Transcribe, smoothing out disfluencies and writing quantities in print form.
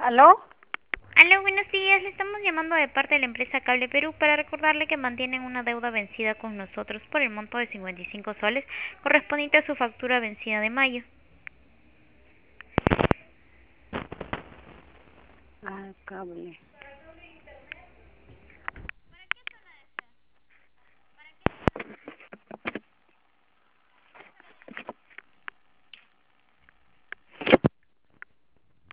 ¿Aló? Aló, buenos días. Le estamos llamando de parte de la empresa Cable Perú para recordarle que mantienen una deuda vencida con nosotros por el monto de 55 soles correspondiente a su factura vencida de mayo. Ah, cable.